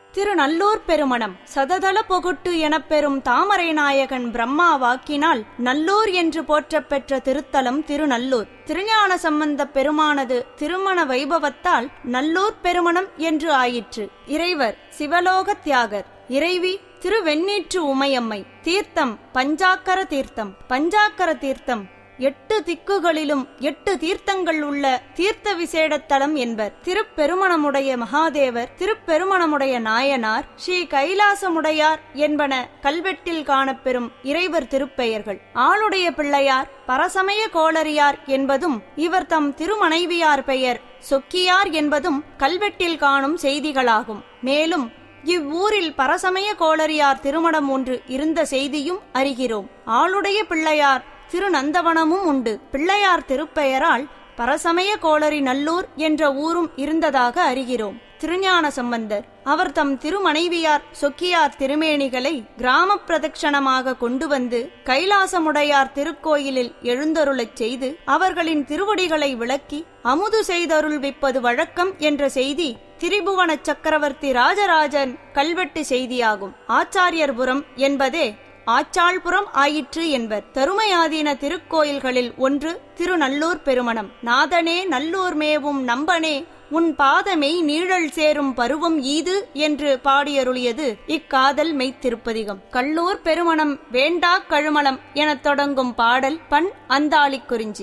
திருநல்லூர் பெருமணம் சததள பொகுட்டு எனப்பெறும் தாமரை நாயகன் பிரம்மா வாக்கினால் நல்லூர் என்று போற்றப்பெற்ற திருத்தலம் திருநல்லூர். திருஞான சம்பந்தப் பெருமானது திருமண வைபவத்தால் நல்லூர் பெருமணம் என்று ஆயிற்று. இறைவர் சிவலோக தியாகர். இறைவி திருவெண்ணீற்று உமையம்மை. தீர்த்தம் பஞ்சாக்கர தீர்த்தம். பஞ்சாக்கர தீர்த்தம் 8 திக்குகளிலும் 8 தீர்த்தங்கள் உள்ள தீர்த்த விசேடத்தலம் என்பர். திருப்பெருமணமுடைய மகாதேவர், திருப்பெருமணமுடைய நாயனார், ஸ்ரீ கைலாசமுடையார் என்பன கல்வெட்டில் காணப்பெறும் இறைவர் திருப்பெயர்கள். ஆளுடைய பிள்ளையார் பரசமய கோளரியார் என்பதும் இவர் தம் திருமனைவியார் பெயர் சொக்கியார் என்பதும் கல்வெட்டில் காணும் செய்திகளாகும். மேலும் இவ்வூரில் பரசமய கோளரியார் திருமணம் ஒன்று இருந்த செய்தியும் அறிகிறோம். ஆளுடைய பிள்ளையார் திருநந்தவனமும் உண்டு. பிள்ளையார் திருப்பெயரால் பரசமய கோளரி நல்லூர் என்ற ஊரும் இருந்ததாக அறிகிறோம். திருஞான சம்பந்தர் அவர் தம் திருமனைவியார் சொக்கியார் திருமேனிகளை கிராம பிரதட்சணமாக கொண்டு வந்து கைலாசமுடையார் திருக்கோயிலில் எழுந்தருளச் செய்து அவர்களின் திருவடிகளை விளக்கி அமுது செய்தருள்விப்பது வழக்கம் என்ற செய்தி திரிபுவன சக்கரவர்த்தி ராஜராஜன் கல்வெட்டு செய்தியாகும். ஆச்சாரியர்புரம் என்பதே ஆச்சாள்புரம் ஆயிற்று என்பர். தருமையாதீன திருக்கோயில்களில் ஒன்று திருநல்லூர் பெருமணம். நாதனே நல்லூர் மேவும் நம்பனே உன் பாதமெய் நீழல் சேரும் பருவம் ஈது என்று பாடியருளியது இக்காதல் மெய்த்திருப்பதிகம். கல்லூர் பெருமணம் வேண்டா கழுமலம் எனத் தொடங்கும் பாடல் பண் அந்தாளி குறிஞ்சி.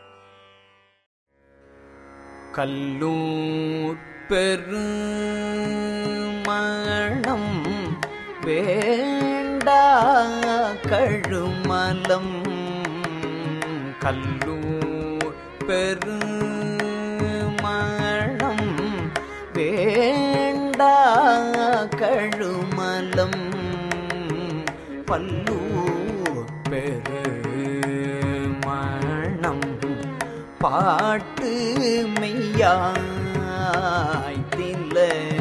கல்லூர் பெருமணம் வேண்டா கழுமலம். கல்லூர் பெருமணம் வேண்டா கழுமலம். பல்லூர் பெருமணம் பாட்டு மெய்யாய்த்தில்ல.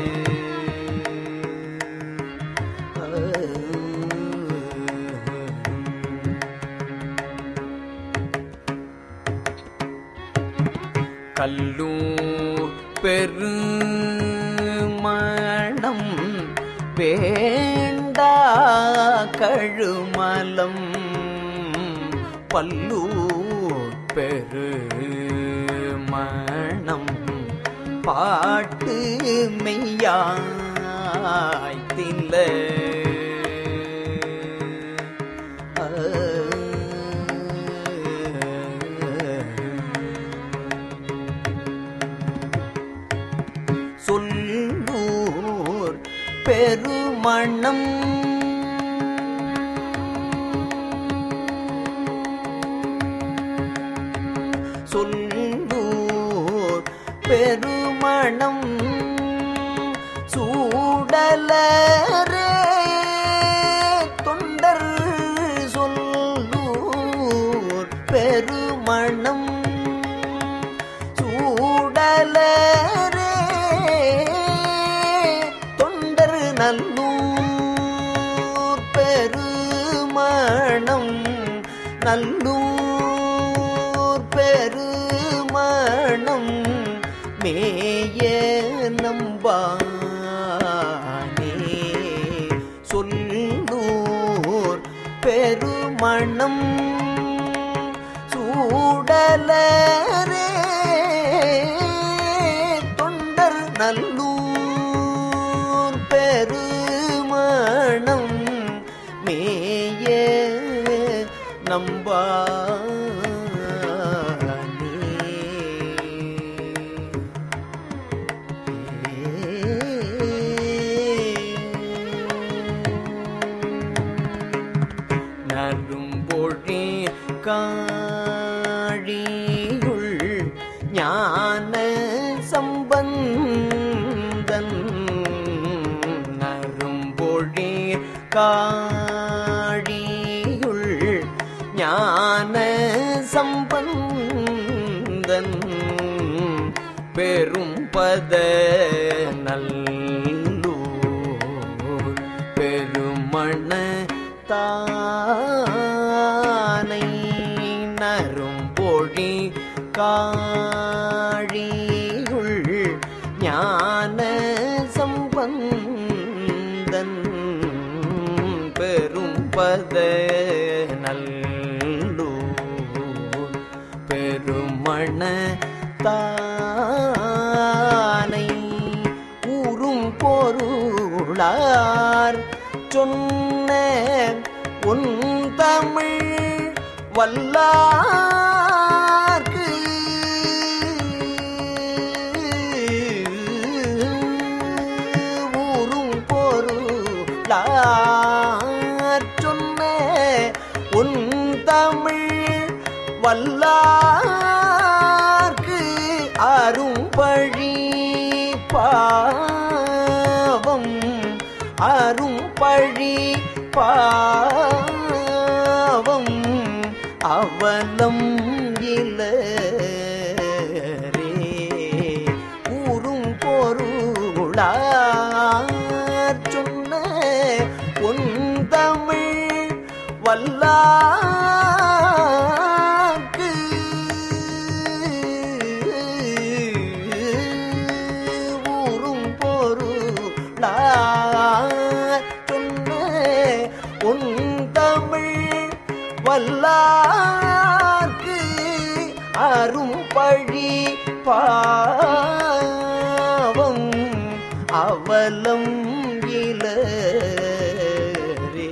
கல்லூர் பெருமணம் வேண்டா கழுமலம். பல்லூர் பெருமணம் பாட்டு மெய்யாய்த்தில்ல. சொல்லூர் பெருமணம் சொல்லூர் பெருமணம் சூடலரே தொண்டர். சொல்லூர் பெருமணம் சூடலரே தொண்டர். நல்லூர் பெருமணம் நல்லூர் பெருமணம் மேய நம்பானே. சொல்லூர் பெருமணம் சூடலரே தொண்டர். நல்லூர் பெருமணம் மேய நம்பானே. நரும்பொழி காழியுள் ஞான சம்பந்தன். நரும்பொழி காழியுள் ஞான சம்பந்தன். பெரும் பத நல்லூர் பெருமண தானை. நரும்பொழி காழியுள் ஞான சம்பந்தன். பொருளார் சொன்ன உன் தமிழ் வல்லார்க்கு ஊரும் பொருளார் சொன்ன உன் தமிழ் வல்லார்க்கு அரும்பழி பாவம் அரும்பழி பாவம் அவலம் இலரே ஊரும் பொருளார் சொன்ன உன் தமிழ் வல்லார்க்கு ஊரும் பொருளார் சொன்ன உன் தமிழ் வல்லார்க்கு அரும்பழி பாவம் அவலம் இலரே.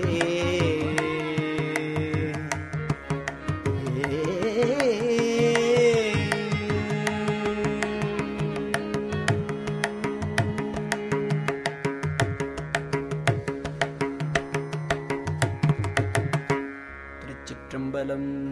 திருச்சிற்றம்பலம்.